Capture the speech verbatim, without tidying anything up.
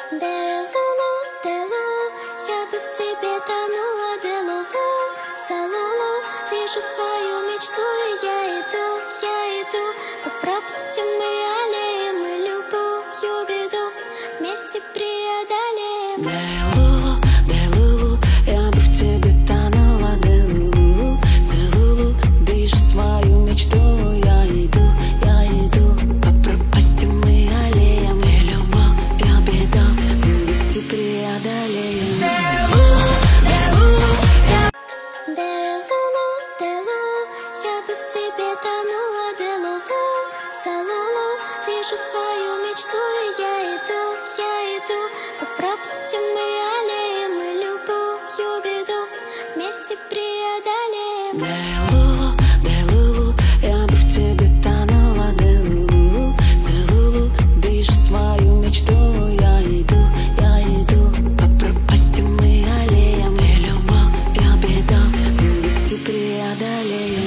Делулу, Делу, я бы в тебе тонула, Делулу, Салулу, вижу свою мечту, и я иду, я иду по пропастям и аллеям, и любую беду вместе преодолеем. Делулу, Делулу, я бы в тебе тонула, Делулу, Целулу, вижу свою мечту, я иду, я иду по пропастям и аллеям, и любую беду вместе преодолеем. Делулу, Делу, я бы в тебе тонула, Делулу, Салулу, вижу свою мечту, и я иду, я иду по пропастям и аллеям, и любую беду вместе преодолеем. Делулу, Делулу, я бы в тебе тонула, Делулу, Целулу, вижу свою мечту, я иду, я иду по пропастям и аллеям, и любую беду вместе преодолеем.